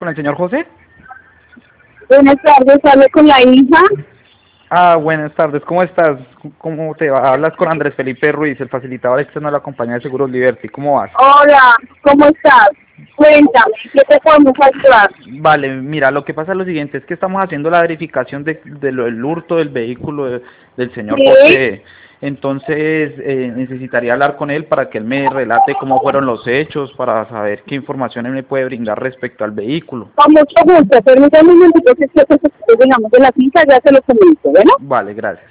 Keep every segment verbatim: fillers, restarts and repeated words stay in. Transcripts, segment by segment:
¿Con el señor José? Buenas tardes, hablo con la hija. Ah, buenas tardes, ¿cómo estás? ¿Cómo te va? Hablas con Andrés Felipe Ruiz, el facilitador externo de la compañía de seguros Liberty. ¿Cómo vas? Hola, ¿cómo estás? Cuéntame, ¿qué te podemos ayudar? Vale, mira, lo que pasa es lo siguiente, es que estamos haciendo la verificación de, de lo del hurto del vehículo de- del señor Sí, José. Entonces, eh, necesitaría hablar con él para que él me relate cómo fueron los hechos, para saber qué información él me puede brindar respecto al vehículo. con mucho gusto. Permítame un momentito que estoy que digamos de la finca, ya se lo comunico, ¿bueno? Vale, gracias.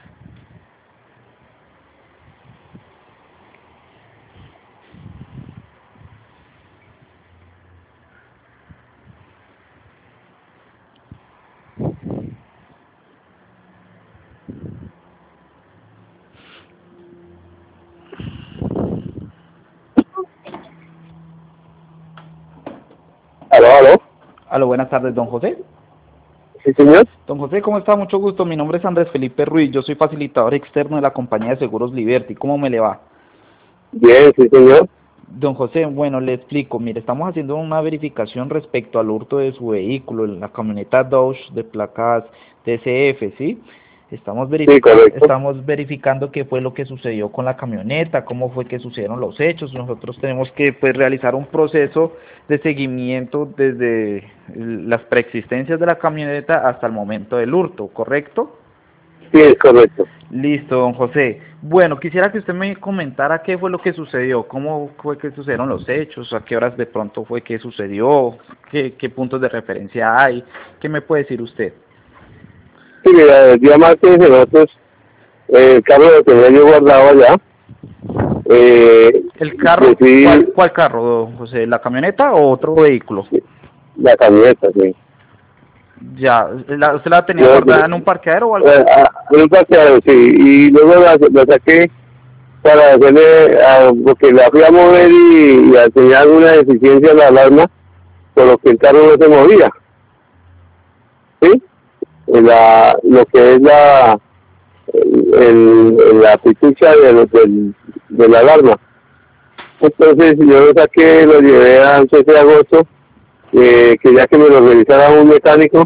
Aló, aló. Aló, buenas tardes, don José. Sí, señor. Don José, ¿cómo está? Mucho gusto. Mi nombre es Andrés Felipe Ruiz. Yo soy facilitador externo de la compañía de seguros Liberty. ¿Cómo me le va? Bien, sí, señor. Don José, bueno, le explico. Mire, estamos haciendo una verificación respecto al hurto de su vehículo, la camioneta Dodge de placas T C F, ¿sí? Estamos Sí, verificando, correcto. estamos verificando qué fue lo que sucedió con la camioneta, cómo fue que sucedieron los hechos. Nosotros tenemos que, pues, realizar un proceso de seguimiento desde las preexistencias de la camioneta hasta el momento del hurto, ¿correcto? Sí, es correcto. Listo, don José. Bueno, quisiera que usted me comentara qué fue lo que sucedió, cómo fue que sucedieron los hechos, a qué horas de pronto fue que sucedió, qué, qué puntos de referencia hay, qué me puede decir usted. Sí, mira, el día martes nosotros, eh, el carro lo tenía yo guardado allá. Eh, ¿El carro? ¿Cuál, decidí, cuál carro, don José? ¿La camioneta o otro vehículo? la camioneta, sí. Ya, la- ¿usted la tenía Yo, guardada en un parqueadero o algo eh, así? ah, en un parqueadero, sí. Y luego la, la saqué para hacerle, a, porque la fui a mover y, y a tener alguna deficiencia en la alarma, por lo que el carro no se movía. ¿Sí? En La, lo que es la el, el- la pitucha de, lo- del, de la alarma. Entonces yo lo saqué, lo llevé al siete de agosto, eh, quería que me lo revisara un mecánico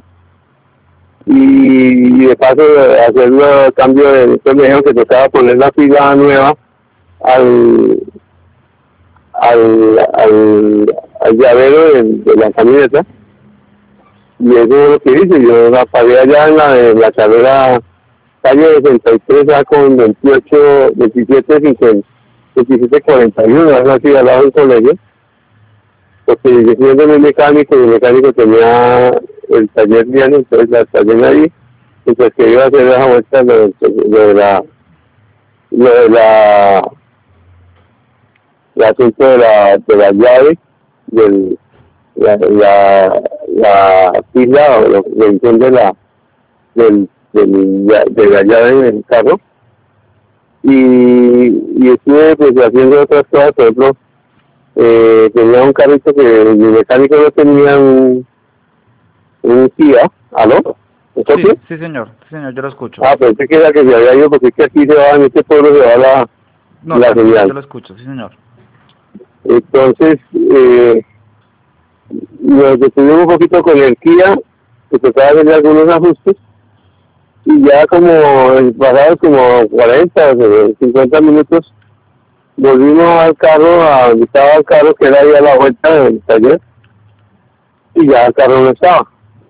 y, y de paso hacer el cambio de, entonces me dijeron que tocaba poner la pila nueva al al, al, al llavero de, de la camioneta, y eso es lo que hice. Yo la pagué allá en la de la carrera calle sesenta y tres A con veintiocho, veintisiete, cincuenta, veintisiete cuarenta y uno, algo así, al lado del colegio, porque yo fui de mi mecánico y el mecánico tenía el taller bien, entonces la taller ahí, y pues que iba a hacer esa vuelta lo, lo de la, lo de la, el asunto de la, de la llave, del, la, la, la pila o lo que entiende la, del, del, de la llave del carro, y, y estuve pues haciendo otras cosas. Por ejemplo, eh, tenía un carrito que mi mecánico no tenía un, un Kia. ¿Aló? ¿Me Sí, escuchas? sí señor, sí señor, yo lo escucho. Ah, pensé que era que se había ido, porque es que aquí se va, en este pueblo se va la, No, la tranquilo, yo señal. lo escucho, sí señor. Entonces, eh, nos detuvimos un poquito con el Kia, que tocaba hacerle algunos ajustes, y ya como pasados como cuarenta o cincuenta minutos, volvimos al carro, a donde estaba el carro, que era ahí a la vuelta del taller, y ya el carro no estaba.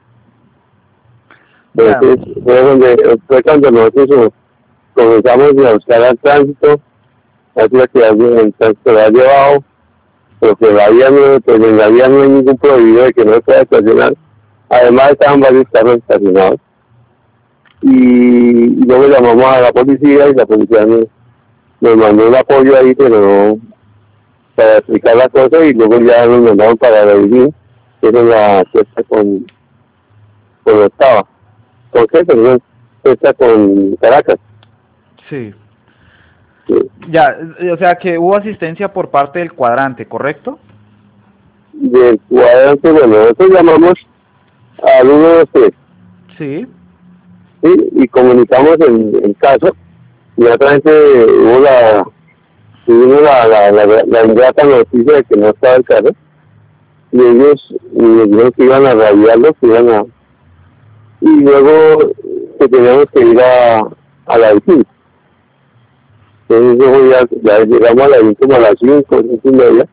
Ya, Entonces fue donde fue cuando nosotros eh, comenzamos a buscar al tránsito, hacía que alguien el tránsito lo ha llevado, pero que en la vía no, pues en la vía no hay ningún prohibido de que no se pueda estacionar. Además estaban varios carros estacionados, y, y luego llamamos a la policía, y la policía nos, nos mandó un apoyo ahí, pero no para explicar la cosa, y luego ya nos mandaron para la Virgin, que era la fiesta con, con Octava. ¿Con qué? Perdón, fiesta con Caracas. sí. Sí. Ya, eh, o sea que hubo asistencia por parte del cuadrante, ¿correcto? Del cuadrante, bueno, nosotros llamamos al uno dos tres, Sí. ¿sí? Y comunicamos el, el caso, y otra gente hubo la, tuvimos la, la, la, la ingrata noticia de que no estaba el carro, y ellos me dijeron que iban a radiarlo, que iban a... y luego que teníamos que ir a, a la vecina. Entonces luego ya, ya llegamos a la vecina como a las cinco, cinco y media,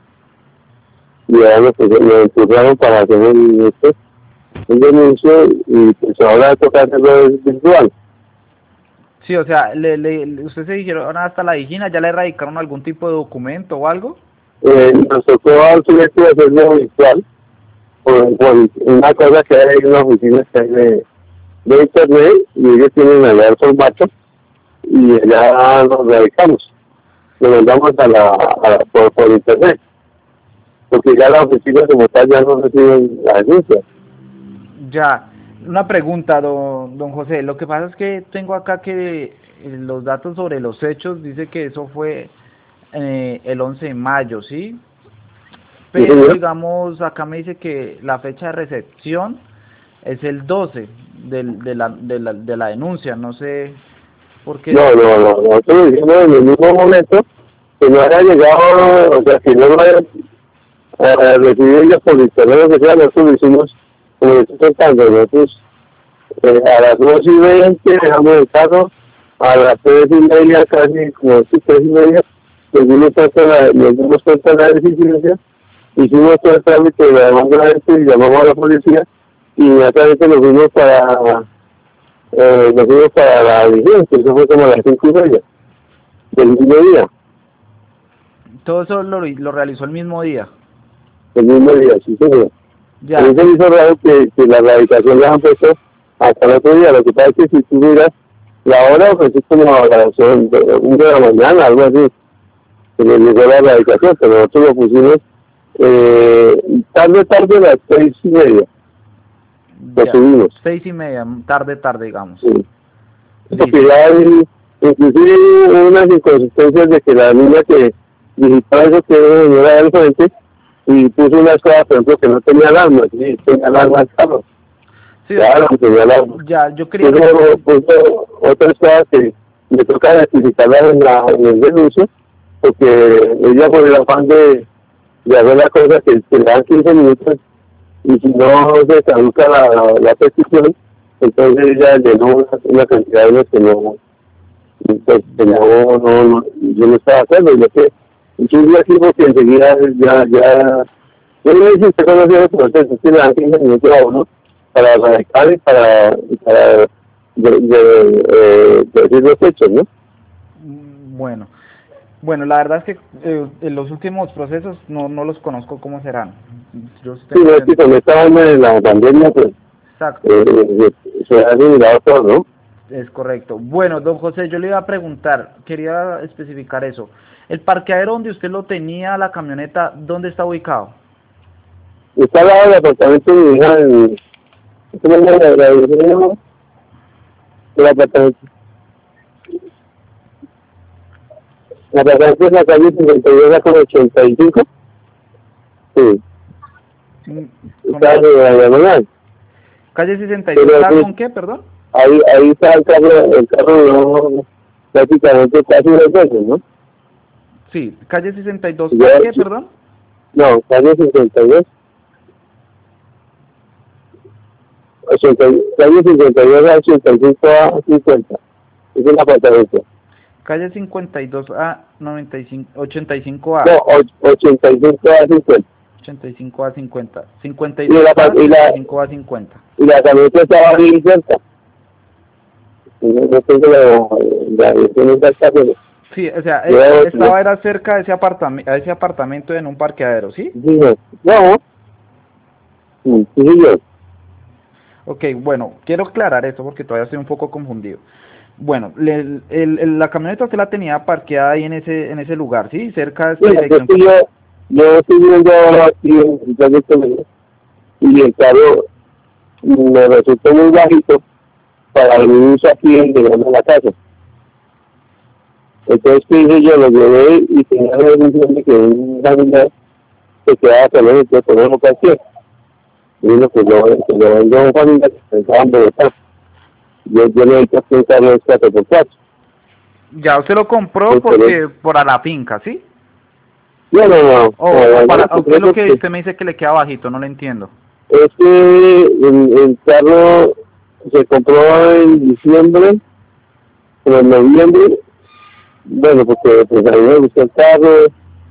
y ya nos, nos empurraron para hacer el, este, el denuncio, y pues ahora toca hacerlo virtual. Sí, o sea, le, le, ¿usted se dijeron hasta la vigina? ¿Ya le erradicaron algún tipo de documento o algo? Eh, nos tocó al sujeto hacerlo virtual, por, por una cosa que hay en una oficina que hay de, de internet, y ellos tienen allá el formato, y allá nos radicamos, lo mandamos a la, a la por, por internet, porque ya la oficina como tal ya no reciben la denuncia. Ya, una pregunta, don, don José. Lo que pasa es que tengo acá que eh, los datos sobre los hechos dice que eso fue eh, el once de mayo, ¿sí? Pero ¿Sí, digamos, acá me dice que la fecha de recepción es el doce del, de, la, de, la, de la denuncia. No sé por qué. no, no, no, nosotros dijimos en el mismo momento que no haya llegado, o sea, que no lo haya eh, recibido ya por internet, lo que sea, nosotros lo hicimos como le estoy contando, nosotros eh, a las dos y veinte dejamos el carro, a las tres y media, casi como sí, tres y media, nos dimos cuenta, la, nos dimos cuenta de la deficiencia, hicimos todo el trámite de la demanda de esto y llamamos a la policía, y inmediatamente nos fuimos para, eh, nos fuimos para la diligencia, eso fue como a las cinco y media del mismo día, Todo eso lo, lo realizó el mismo día. el mismo día, sí señor. Ya. A mí se me hizo raro que, que la radicación la han puesto hasta el otro día. Lo que pasa es que si tú miras la hora, pues es como a las una de la mañana, algo así, que le llegó la radicación, pero nosotros lo pusimos eh, tarde, tarde a las seis y media. Lo Ya, subimos. seis y media, tarde, tarde, digamos. Sí. Listo. Porque ya hay, inclusive hubo unas inconsistencias de que la niña que digitaba eso que era una señora del frente y puso unas cosas, por ejemplo, que no tenía alarma, sí, tenía alarma al carro. Sí, Claro, que tenía alarma. ya, yo quería... Puso, puso otras cosas que me toca rectificarlas en, la, en el denuncio, porque ella por el afán de, de hacer la cosa que, que le dan quince minutos y si no se caduca la, la, la petición, entonces ella llenó una, una cantidad de los que no, pues, que no, no, no, yo no estaba de acuerdo, yo que yo vi aquí porque enseguida ya, ya, yo no sé si usted conocía el proceso, que le dan quince minutos a uno para radicar y para, y para de, de, eh, de decir los hechos, ¿no? Bueno, bueno, la verdad es que eh, en los últimos procesos no, no los conozco cómo serán. Yo sí Sí, tengo no es que entendido. con esta vaina de la pandemia, pues, Exacto, eh, eh, se ha eliminado todo, ¿no? es correcto. Bueno, don José, yo le iba a preguntar, quería especificar eso. El parqueadero donde usted lo tenía, la camioneta, ¿dónde está ubicado? Está al lado del apartamento de mi hija, en, ¿cómo se llama la, la dirección? El apartamento. El apartamento es la calle cincuenta y dos con ochenta y cinco. Sí, Mm, está con- en la diagonal. Calle sesenta y dos, Pero ¿está pues, con qué, perdón? ahí, ahí está el carro, el carro no, prácticamente casi dos veces, ¿no? Sí, calle sesenta y dos, Ya, ¿a qué, perdón? no, calle cincuenta y dos, ochenta, calle cincuenta y dos a ochenta y cinco a cincuenta. Es un apartamento. Calle cincuenta y dos a noventa y cinco, ochenta y cinco A, No, o- ochenta y cinco a cincuenta. ochenta y cinco A cincuenta, cincuenta y Y dos la, A, pa- y ochenta y la, cinco A cincuenta. y la camioneta estaba bien cerca. Y no, no tengo la, la dirección exacta, pero Sí, o sea, yo eh, debo estaba tener. era cerca de ese apartamento, a ese apartamento en un parqueadero, ¿sí? Digo, no, sí, sí, yo. Ok, bueno, quiero aclarar eso porque todavía estoy un poco confundido. Bueno, le- el, el- la camioneta usted la tenía parqueada ahí en ese en ese lugar, ¿sí? Cerca de esta Mira, yo dirección. estoy, yo, yo estoy viendo ahora aquí en Ciudad de Toledo, y el carro me resultó muy bajito para el uso aquí en llegando a la casa. Entonces, ¿qué hice yo? Lo llevé y tenía la decisión de que un familiar se quedaba con él, entonces ponemos cualquier. Y uno que lo, que lo vendió a un familiar que pensaba en Bogotá. Yo, yo le dije que un carro es cuatro por cuatro. Ya usted lo compró Entonces, porque por a la finca, ¿sí? No, no, no. O, no, o para, no, o qué es lo que que- usted me dice que le queda bajito, no lo entiendo. Es que el, el carro se compró en diciembre, o en noviembre, bueno, porque pues a mí me gustó el carro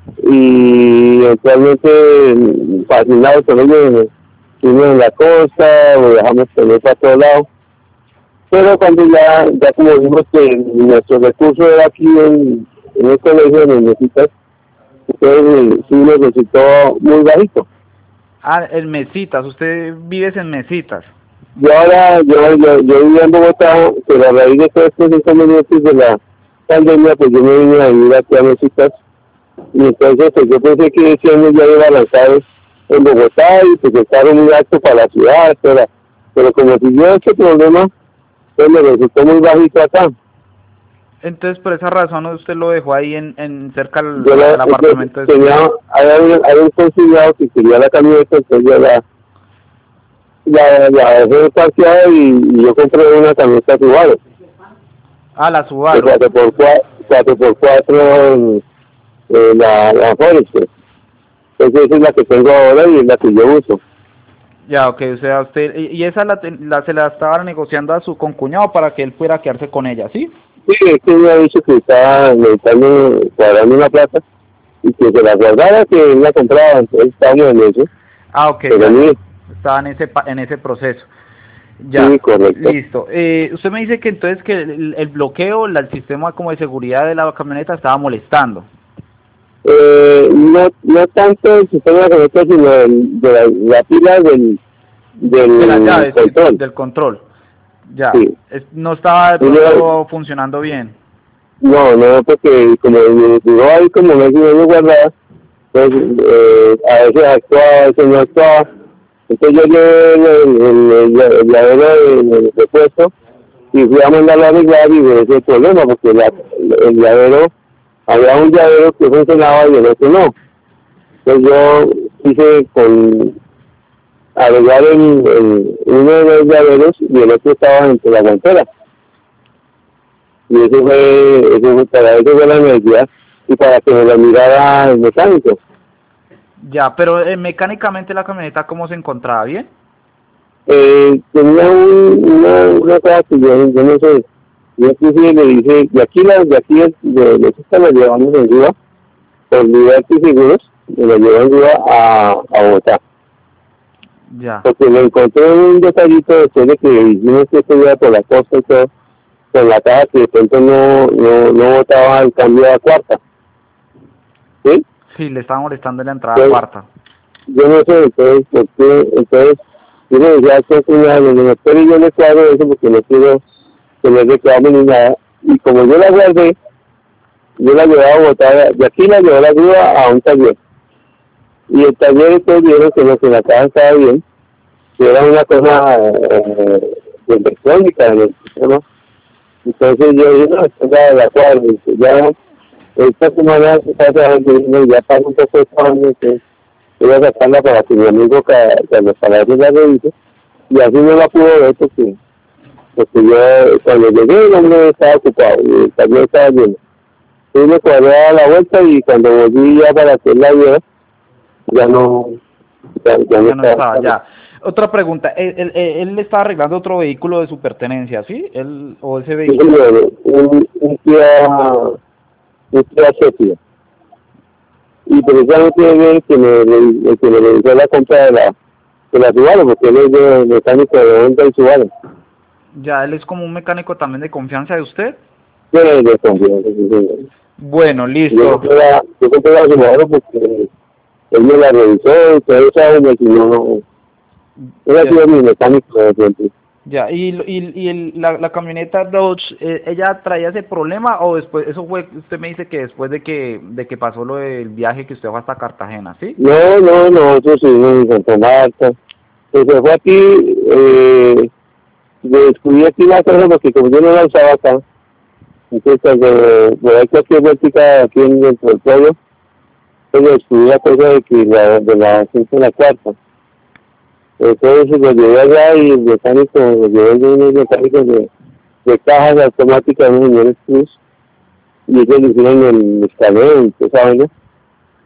y actualmente mm, fascinado con ello, fuimos en la costa, lo dejamos tener para todos lados, pero cuando ya, ya como vimos que nuestro recurso era aquí en, en el colegio de Mesitas, entonces eh, sí nos resultó muy bajito. Ah, en Mesitas, usted vive en Mesitas. Yo ahora, yo, yo, yo vivía en Bogotá, pero a raíz de todos estos inconvenientes de la pandemia, pues yo me vine a vivir aquí a Mesitas, y entonces pues yo pensé que ese año ya iba a lanzar en Bogotá, y pues estar muy alto para la ciudad, pero, pero como siguió este problema, pues me resultó muy bajito acá. Entonces, por esa razón, usted lo dejó ahí en, en cerca al, Yo, la, al yo apartamento de su tenía, hija. había, un- había un conciliado que quería la camioneta, entonces yo la, la, la dejé parqueada y, y yo compré una camioneta Subaru, Ah, la de Subaru. cuatro por cuatro, cuatro por cuatro eh, la, la Forester. Entonces esa es la que tengo ahora y es la que yo uso. Ya, ok, o sea, usted, y, y esa la, ten- la se la estaba negociando a su concuñado para que él pudiera quedarse con ella, ¿sí? Sí, es que me ha dicho que estaba necesitando cuadrarme una plata y que se la guardara, que él la compraba, entonces estamos en eso. Ah, ok, Pero ya, mí, estaba en ese, pa- en ese proceso. sí, Ya, correcto. listo. Eh, usted me dice que entonces que el, el bloqueo, la- el sistema como de seguridad de la camioneta estaba molestando. Eh, no, no tanto el sistema de conector, sino el, de la, la pila del, De las del llaves, sí, control. del control. Ya, Sí. es- no estaba de Y yo- pronto funcionando bien. no, no, porque como duró ahí como mes y medio guardada, pues eh, a veces actuaba, a veces no actuaba. Entonces yo llevé el, el, el, el llavero de, de, de puesto y fui a mandarlo a arreglar y ese el problema, porque la, el llavero, había un llavero que funcionaba y el otro no. Entonces yo hice con arreglar el, el, uno de los llaveros y el otro estaba entre la guantera. Y eso fue, eso fue para eso fue la necesidad y para que me lo mirara el mecánico. Ya, pero eh, mecánicamente la camioneta, ¿cómo se encontraba? ¿Bien? Eh, tenía un, una, una cosa que yo, yo no sé, yo inclusive le dije, de aquí, la, de aquí de, de, de esta la llevamos en grúa, por Liberty Seguros, me la llevó en grúa a, a Bogotá. Ya, Porque me encontré un detallito después de que hicimos este día por la costa y todo, con la caja que de pronto no, no, no botaba el cambio a cuarta, ¿sí? sí, le estaba molestando en la entrada Entonces, cuarta. yo no sé, entonces, ¿por qué? Entonces, yo le decía a este cuñado, le doctor, y yo le cuadro eso porque no quiero tener reclamo ni nada, y como yo la guardé, yo la llevaba a botar, de aquí la llevaba la grúa a un taller, y el taller entonces dijeron que no, que la caja estaba bien, que era una cosa eh, de electrónica en el sistema. Entonces yo dije, no, esto ya la cuadro, dice, ya esta semana se está trabajando, no, ya pasa un poco de años, que voy a sacarla para que mi amigo que cuando para que la revise, y así no la pudo ver porque, porque yo cuando llegué el hombre estaba ocupado y el taller estaba lleno. Yo me cuadré a la vuelta y cuando volví ya para hacer la vida, ya no, ya, ya no Ya no estaba, estaba. ya. Otra pregunta, ¿él, él, él le estaba arreglando otro vehículo de su pertenencia, sí? Él, ¿o ese Sí, vehículo? señor, un, un Kia, un Kia Sepia. Y precisamente él es el que me, el que me realizó la compra de la, de la Subaru, porque él es de mecánico de Honda y Subaru. Ya, él es como un mecánico también de confianza de usted. Yo le de confianza, sí, señor. Bueno, Yo listo. compré la, yo compré la Subaru porque él me la revisó y todo eso, y no, no, él ha Ya, sido mi mecánico de siempre. ya. ¿Y, y, y el, la, la camioneta Dodge, eh, ella traía ese problema o después, eso fue, usted me dice que después de que, de que pasó lo del viaje que usted fue hasta Cartagena, ¿sí? No, no, nosotros seguimos en Santa Marta. Pues se fue aquí, eh, descubrí aquí la cosa porque como yo no la usaba acá, entonces cuando por ahí cualquier vertica aquí en dentro del pueblo, pues descubrí la cosa de que la, de la gente de la cuarta. Entonces lo llevé allá y el mecánico, lo llevé de unos mecánicos de, de cajas automáticas, unos señores Cruz, y ellos le hicieron el escaneo y toda esa vaina.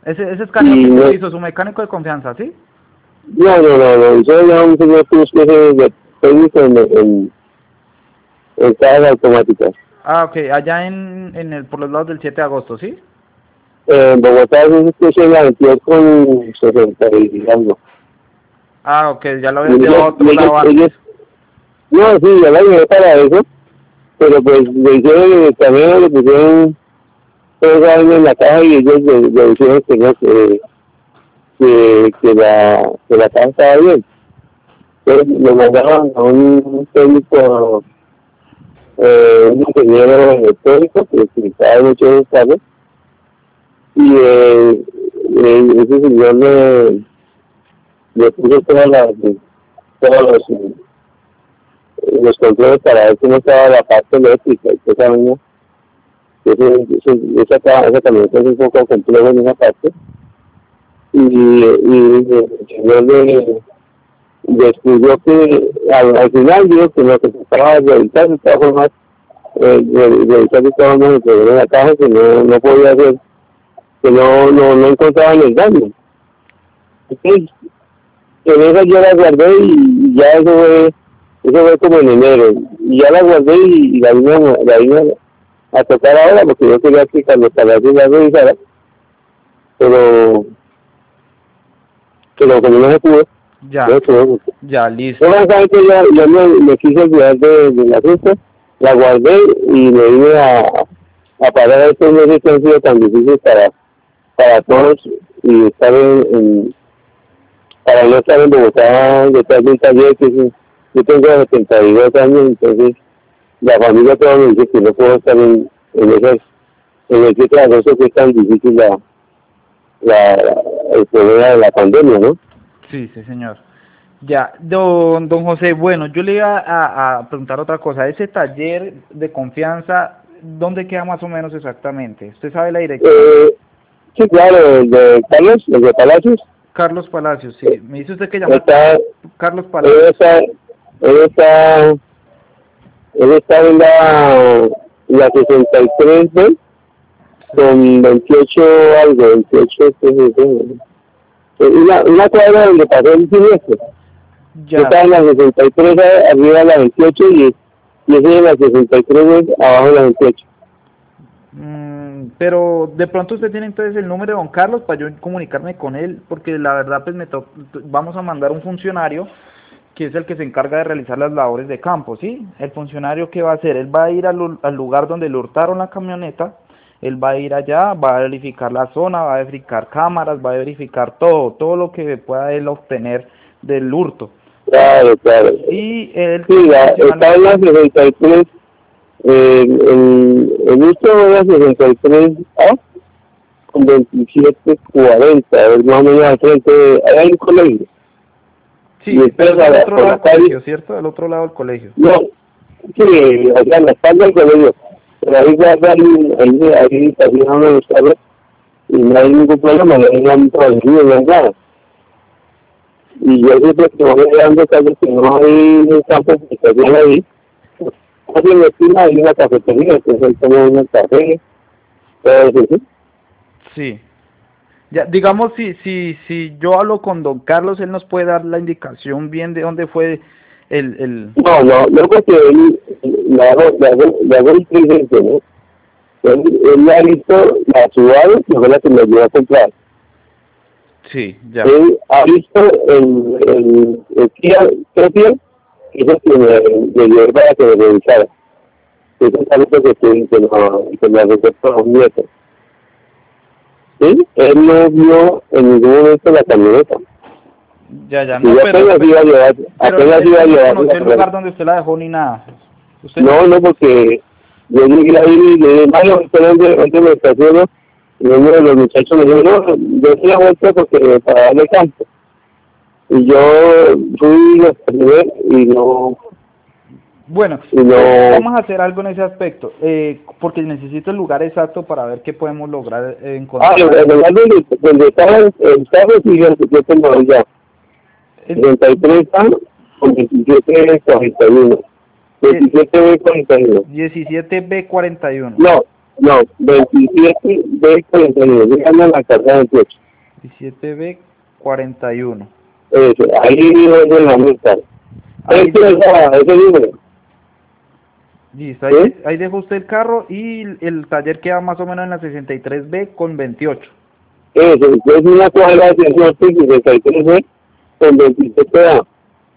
Ese, ese escaneo Y que no, lo hizo su mecánico de confianza, ¿sí? no, no, no, no, yo ya un señor Cruz que es de técnico en, en, en cajas automáticas. Ah, ok, allá en, en el, por los lados del siete de agosto, ¿sí? En Bogotá es que se la veintidós con sesenta y algo. Ah, ok, ya lo Y habían llevado a ellos, y otro ellos, lado antes. ellos, no, sí, ya la llevé para eso, pero pues le hicieron en el camino, le pusieron tres años en la caja y ellos le, le dijeron que no, que, que, que la, que la caja estaba bien. Entonces lo mandaron a un técnico, eh, un ingeniero electrónico que utilizaba mucho en carros y eh, eh, ese señor le, le puso todas las, todos los, los controles para ver cómo estaba la parte eléctrica y toda esa vaina. Ese- ese- Esa ca- esa camioneta es un poco compleja en esa parte y, y el señor le descubrió que al, al final dijo que lo que se estaba realizando de todas formas, eh, re- realizar de todas formas el problema de la caja que no, no podía hacer, que no, no, no encontraban el daño. Entonces, en esa yo la guardé y ya eso fue, eso fue como en enero, y ya la guardé y, y la vine, a- la vine a tocar ahora porque yo quería que cuando Palacio la revisara, pero, pero como no se pudo, no Ya, se pudo. ya, Yo listo. básicamente yo, yo me, me quise olvidar de, de la fiesta, la guardé y me vine a, a parar estos meses que han sido tan difíciles para, para todos y estar en, en para no estar en Bogotá detrás de un taller que es, yo tengo setenta y dos años, entonces la familia toda me dice que no puedo estar en, en esas, en el siete de agosto que es tan difícil la, la, el problema de la pandemia, ¿no? Sí, sí, señor. Ya, don, don José, bueno, yo le iba a, a preguntar otra cosa. Ese taller de confianza, ¿dónde queda más o menos exactamente? ¿Usted sabe la dirección? Eh, sí, claro, el de Carlos, el de Palacios, Carlos Palacios, sí. Me dice usted que llama está, Carlos él Palacios. está, él está, él está en la, la sesenta y tres B Sí. con veintiocho algo, veintiocho, qué sé yo. Una, una cuadra donde pasó el siniestro. Yo Ya. estaba en la sesenta y tres A, arriba de la veintiocho y, y ese de la sesenta y tres B abajo de la veintiocho. Mm, pero de pronto usted tiene entonces el número de don Carlos para yo comunicarme con él, porque la verdad pues me to- vamos a mandar un funcionario que es el que se encarga de realizar las labores de campo, ¿sí? El funcionario que va a hacer, él va a ir al, lu- al lugar donde le hurtaron la camioneta, él va a ir allá, va a verificar la zona, va a verificar cámaras, va a verificar todo, todo lo que pueda él obtener del hurto, ¿sí? Claro, claro. Y él Sí, pues la, está en la adicionalmente, sesenta y tres, eh, el, el uso de la sesenta y tres A con veintisiete cuarenta, es más o menos al frente, de- ahí hay un colegio. Y sí, pero después es a al la, otro por lado la del calle, colegio, ¿cierto? Al otro lado del colegio. no, sí, o sea, en la espalda del colegio. Pero ahí ya ahí, ahí, ahí estacionan los carros y no hay ningún problema, no hay ningún prohibido, no hay nada. Y yo siempre que voy llegando calles que no hay un campo que estaciona ahí, casi en la esquina hay una cafetería, que es ahí como un café, todo eso, ¿sí? Sí. Ya, digamos, si, si, si yo hablo con don Carlos, él nos puede dar la indicación bien de dónde fue el, el... No, no, no porque él le hago, le hago, le hago el presente, ¿no? Él, él ha visto la ciudad que fue la que me ayudó a comprar. Sí, ya. Él ha visto el, el, el Kia Tropia, que es el que me, me llevé para que me revisara. Que es el carrito que, que, que, no, que me arregló para un nieto. ¿Sí? Él no vio en ningún momento la camioneta. Ya, ya, Y no, yo pero, apenas pe- iba a llevar, pero él, apenas él, iba a él no llevar conoció la el camioneta. lugar donde usted la dejó ni nada. Usted no... No, no, porque yo llegué ahí y le dije, Mario, ¿usted dónde, dónde me estaciono? Y uno de los muchachos me dijo, no, yo estoy a vuelta porque para darle campo. Y yo fui, lo estacioné y no, Bueno, y pues no, vamos a hacer algo en ese aspecto, eh, porque necesito el lugar exacto para ver qué podemos lograr eh, ah, en encontrar el ahí. lugar donde, donde estaba el el carro, sí, yo, yo tengo ahí ya, El, treinta y tres años con veintisiete cuarenta y uno, el veintisiete cuarenta y uno. diecisiete B cuarenta y uno. No, no, veintisiete B cuarenta y uno, díganme la carta veintiocho. veintisiete B cuarenta y uno. Eso, ahí es de la multa. Ahí, Este es esa- ese número. listo, ahí, ¿Sí? de- ahí dejó usted el carro y el taller queda más o menos en la sesenta y tres B con veintiocho. Eso, es una cuadra de norte sesenta y tres B con veintisiete A.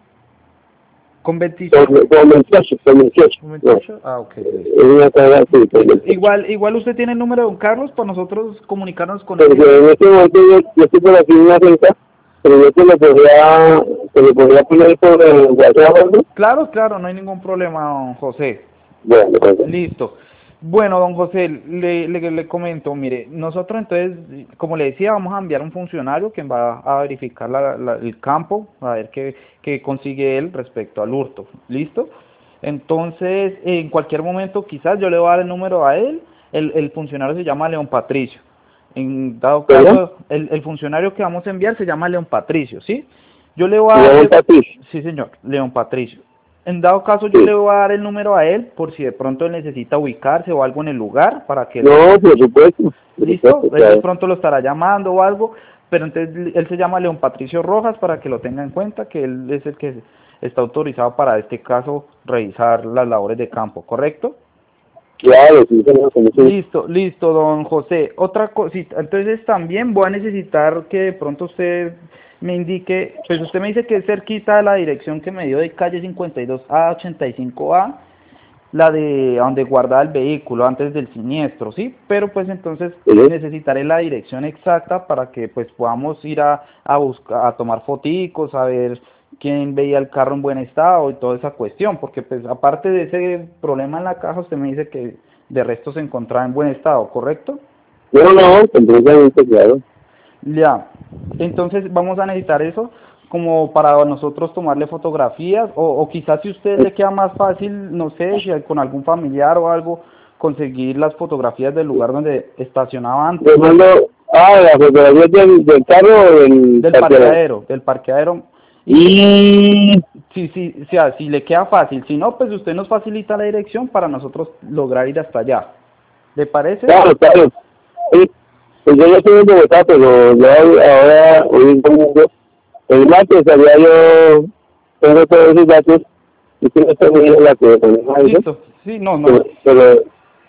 ¿Con veintiocho? Con, con veintiocho, con veintiocho. ¿Con No, veintiocho? Ah, ok, listo. es una cuadra así, con Listo. veintiocho. Igual, igual usted tiene el número de don Carlos para nosotros comunicarnos con Porque él. en este momento yo, yo estoy por aquí en una finca, pero yo te lo podría, te lo podría poner por el WhatsApp, ¿no? Claro, claro, no hay ningún problema, don José. Bueno, pues, Listo. Bueno, don José, le, le, le comento, mire, nosotros entonces, como le decía, vamos a enviar un funcionario que va a verificar la, la- el campo, a ver qué, qué consigue él respecto al hurto. ¿Listo? Entonces, en cualquier momento, quizás yo le voy a dar el número a él, el, el funcionario se llama León Patricio. En dado ¿perdón? caso, el, el funcionario que vamos a enviar se llama León Patricio, ¿sí? Yo le voy a Y dar... luego un el- tapiz. Sí, señor, León Patricio. En dado caso, yo Sí. le voy a dar el número a él por si de pronto él necesita ubicarse o algo en el lugar para que él... No, por supuesto. Por ¿Listo? supuesto, Él de claro. pronto lo estará llamando o algo, pero entonces él se llama León Patricio Rojas para que lo tenga en cuenta, que él es el que está autorizado para este caso revisar las labores de campo, ¿correcto? Claro, sí, señor, con mucho gusto. Listo, listo, don José. Otra cosita, entonces también voy a necesitar que de pronto usted me indique, pues usted me dice que es cerquita de la dirección que me dio de calle cincuenta y dos a ochenta y cinco A, la de donde guardaba el vehículo antes del siniestro, ¿sí? Pero pues entonces Sí. necesitaré la dirección exacta para que pues podamos ir a, a buscar, a tomar foticos, a ver quién veía el carro en buen estado y toda esa cuestión, porque pues aparte de ese problema en la caja, usted me dice que de resto se encontraba en buen estado, ¿correcto? No, no, completamente claro. Ya, entonces vamos a necesitar eso como para nosotros tomarle fotografías o, o quizás si a usted le queda más fácil, no sé, si con algún familiar o algo, conseguir las fotografías del lugar donde estacionaba antes, Yo mando, ah, la fotografía del, del carro o del del parqueadero. parqueadero, del parqueadero. Y, Sí, sí, o sea, si le queda fácil, si no, pues usted nos facilita la dirección para nosotros lograr ir hasta allá. ¿Le parece? claro, claro. Sí, pues yo ya estoy en Bogotá, pero ya ahora, hoy en domingo, el martes había yo, tengo todos esos datos, y que no estoy muy bien la que maneja eso, Listo, sí, no, no, pero, pero,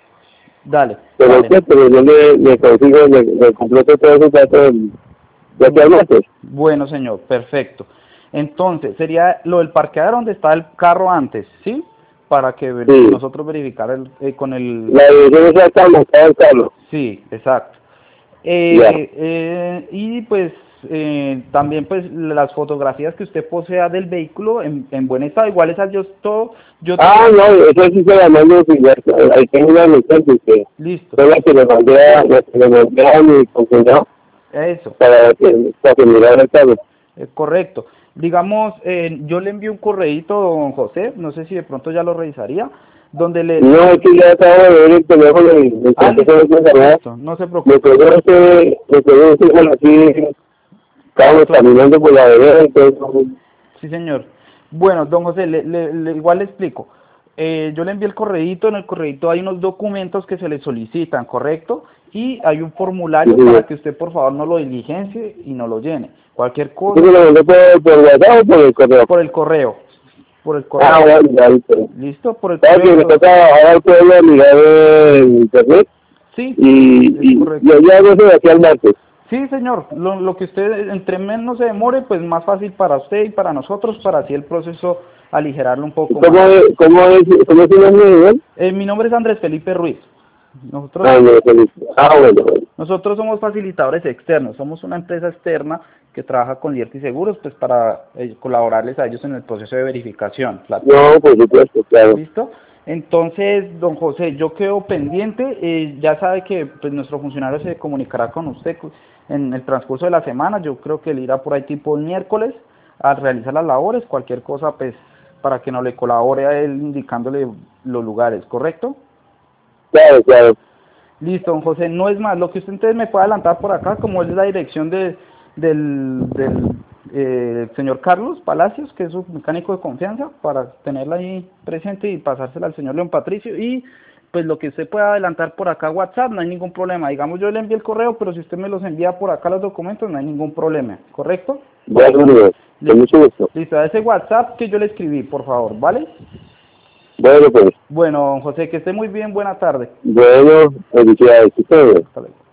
dale, pero, dale. ¿qué? Pero yo le, le consigo, le, le completo todos esos datos de aquí al martes. Bueno, señor, perfecto. Entonces, sería lo del parqueadero donde está el carro antes, ¿sí? Para que ver- Sí. nosotros verificar el, eh, con el... La dirección exacta donde está el carro. Sí, exacto. Eh, Ya. eh, y pues eh, también pues las fotografías que usted posea del vehículo en, en buen estado, igual esas yo todo, yo Ah, tengo... no, eso sí se la mando, sí, ya, ahí tengo una licencia que Listo, fue la que le mandé a, la que le mandé a mi compañero eso. para que, para que mirara el carro. Eh, correcto. Digamos, eh, yo le envío un correíto, don José, no sé si de pronto ya lo revisaría, donde le... No, es que ya acabo de ver el teléfono y me Ah, intenté listo, con esa llamada. listo, no se Me preocupe. quedó que, me quedó que bueno, aquí estábamos Claro. caminando por la vereda, entonces, Sí, señor. Bueno, don José, le, le- le- igual le explico. Eh, yo le envié el correíto, en el correíto hay unos documentos que se le solicitan, ¿correcto? Y hay un formulario sí, para sí. que usted por favor no lo diligencie y no lo llene. Cualquier ¿Tú cosa, me lo mandé por, por WhatsApp o por el correo? por el correo, por el Ah, correo. bueno, ya, listo. ¿Listo? Por el ¿Sabes que me correo. toca ahora el pueblo mirar en internet? Sí, Y, es y, correcto. y allá no se de aquí al martes. Sí, señor. Lo, lo que usted, entre menos se demore, pues más fácil para usted y para nosotros, para así el proceso aligerarlo un poco ¿Cómo más. es, cómo es, cómo es tu nombre, Miguel? Eh, mi nombre es Andrés Felipe Ruiz. Nosotros, Ah, no, feliz. Ah, bueno, bueno. nosotros somos facilitadores externos, somos una empresa externa que trabaja con Liberty Seguros, pues para eh, colaborarles a ellos en el proceso de verificación. La- No, por supuesto, claro. ¿Listo? Entonces, don José, yo quedo pendiente, eh, ya sabe que pues, nuestro funcionario se comunicará con usted cu- en el transcurso de la semana, yo creo que él irá por ahí tipo el miércoles a realizar las labores, cualquier cosa pues para que no le colabore a él indicándole los lugares, ¿correcto? Claro, claro. Listo, don José, no es más, lo que usted entonces me puede adelantar por acá, como es la dirección de, del, del eh, señor Carlos Palacios, que es su mecánico de confianza, para tenerla ahí presente y pasársela al señor León Patricio, y pues lo que usted pueda adelantar por acá a WhatsApp, no hay ningún problema. Digamos, yo le envié el correo, pero si usted me los envía por acá los documentos, no hay ningún problema, ¿correcto? Bueno, con mucho gusto. Listo, a ese WhatsApp que yo le escribí, por favor, ¿vale? Bueno, pues. Bueno, don José, que esté muy bien, buena tarde. Bueno, felicidades. Hasta luego.